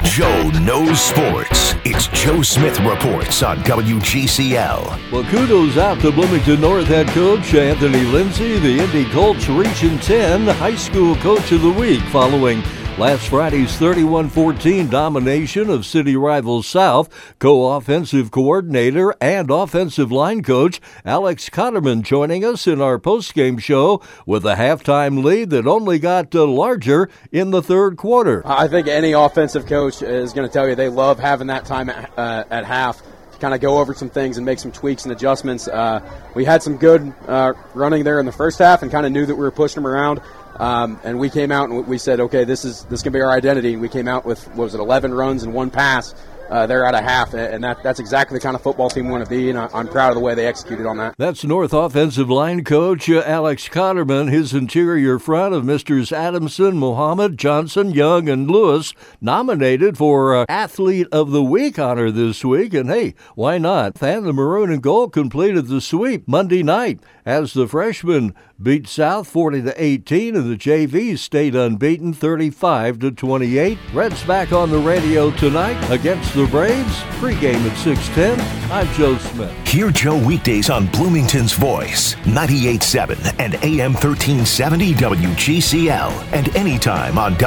Joe knows sports. It's Joe Smith Reports on WGCL. Well, kudos out to Bloomington North head coach Anthony Lindsay, the Indy Colts Region 10 High School Coach of the Week following last Friday's 31-14 domination of city rivals South. Co-offensive coordinator and offensive line coach Alex Cotterman joining us in our postgame show with a halftime lead that only got larger in the third quarter. I think any offensive coach is going to tell you they love having that time at half to kind of go over some things and make some tweaks and adjustments. We had some good running there in the first half and kind of knew that we were pushing them around. And we came out and we said, okay, this can be our identity. And we came out with, 11 runs and one pass there at a half. And that's exactly the kind of football team we want to be. And I'm proud of the way they executed on that. That's North offensive line coach Alex Cotterman. His interior front of Misters Adamson, Muhammad, Johnson, Young, and Lewis nominated for Athlete of the Week honor this week. And hey, why not? And the Maroon and Gold completed the sweep Monday night as the freshmen beat South 40-18, and the JVs stayed unbeaten 35-28. Reds back on the radio tonight against the Braves. Pregame at 6:10. I'm Joe Smith. Hear Joe weekdays on Bloomington's Voice, 98.7 and AM 1370 WGCL, and anytime on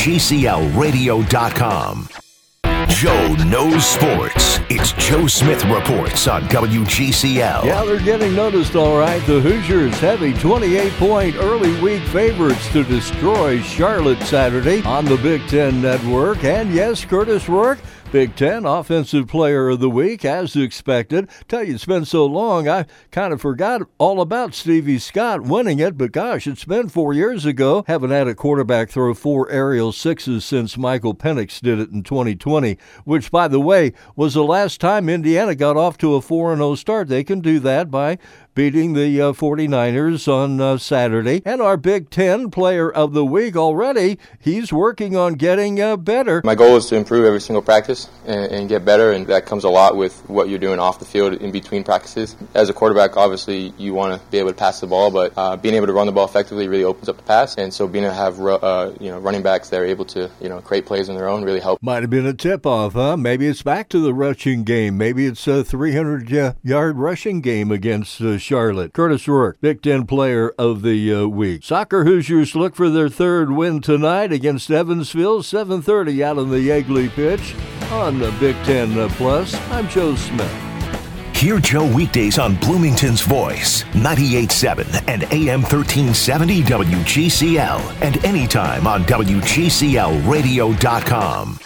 WGCLradio.com. Joe knows sports. It's Joe Smith Reports on WGCL. Yeah, they're getting noticed all right. The Hoosiers heavy 28-point early week favorites to destroy Charlotte Saturday on the Big Ten Network. And yes, Curtis Rourke, Big Ten Offensive Player of the Week, as expected. Tell you, it's been so long, I kind of forgot all about Stevie Scott winning it, but gosh, it's been 4 years ago. Haven't had a quarterback throw 4 aerial sixes since Michael Penix did it in 2020, which, by the way, was the last time Indiana got off to a 4-0 start. They can do that by beating the 49ers on Saturday. And our Big Ten Player of the Week already, he's working on getting better. My goal is to improve every single practice and get better, and that comes a lot with what you're doing off the field in between practices. As a quarterback, obviously, you want to be able to pass the ball, but being able to run the ball effectively really opens up the pass, and so being able to have running backs that are able to create plays on their own really help. Might have been a tip-off, huh? Maybe it's back to the rushing game. Maybe it's a 300-yard rushing game against Charlotte. Curtis Rourke, Big Ten Player of the Week. Soccer Hoosiers look for their third win tonight against Evansville, 7:30 out on the Yeagley pitch on the Big Ten Plus. I'm Joe Smith. Hear Joe weekdays on Bloomington's Voice, 98.7 and AM 1370 WGCL, and anytime on WGCLradio.com.